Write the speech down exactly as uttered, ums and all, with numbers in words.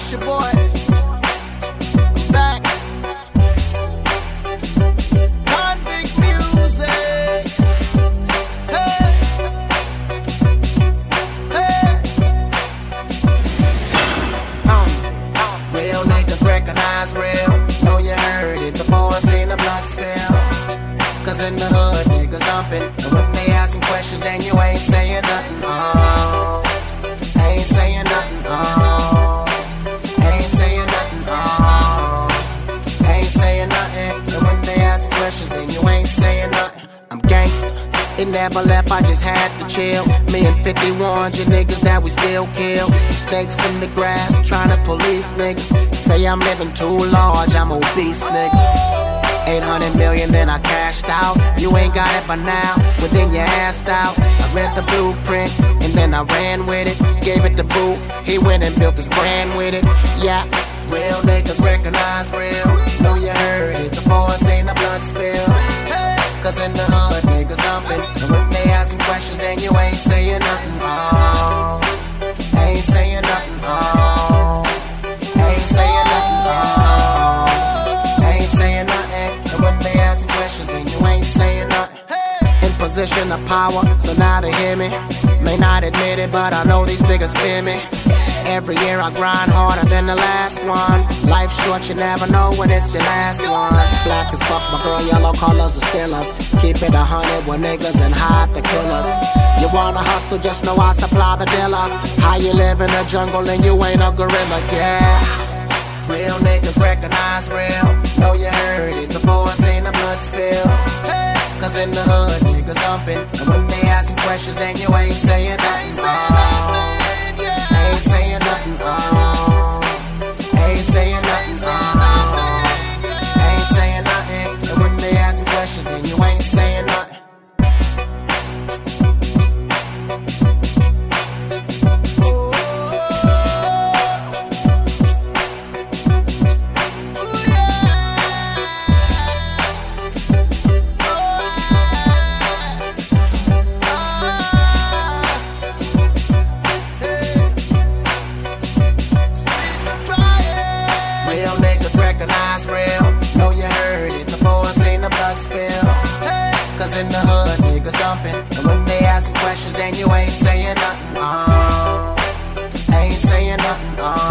it's your boy. Back. Convict music. Hey. Hey. Um, real niggas recognize real. Know you heard it before I seen the blood spill. Cause in the hood, niggas dumping. And when they asking questions, then you ain't saying nothing. Oh, ain't saying nothing. Oh, ain't saying nothing. Oh, ain't saying nothing. And when they ask questions, then you ain't saying nothing. I'm gangsta. It never left, I just had to chill. Me and fifty-one, you niggas that we still kill. Snakes in the grass, trying to police niggas. Say I'm living too large, I'm obese, nigga. eight hundred million, then I cashed out. You ain't got it by now, well then you assed out. I read the blueprint, and then I ran with it. Gave it to Boo, he went and built his brand with it. Yeah, real niggas recognize real. Know you heard it before I seen the blood spill. Cause in the hood, niggas dumping. And when they asking questions, then you ain't saying nothing. Oh, ain't saying nothing. Oh, ain't saying nothing. Oh, ain't saying nothing. And when they asking questions, then you ain't saying nothing. In position of power, so now they hear me. May not admit it, but I know these niggas fear me. Every year I grind harder than the last one. Life's short, you never know when it's your last one. Black as fuck, my girl, yellow colors are still us. Keep it a hundred with niggas and hide the killers. You wanna hustle, just know I supply the dealer. How you live in the jungle and you ain't a gorilla, yeah. Real niggas recognize real. Know you heard it before I seen the blood spill. Cause in the hood, niggas dumping. And when they asking questions, then you ain't saying nothing. Oh, ain't saying nothing. Oh, ain't saying nothing. Oh, ain't saying nothing. And when they asking questions, then you ain't saying nothing. Recognize real. Know you heard it before I seen the blood spill. Cause in the hood, niggas dumping. And when they asking questions, then you ain't saying nothing. Oh, ain't saying nothing. Oh.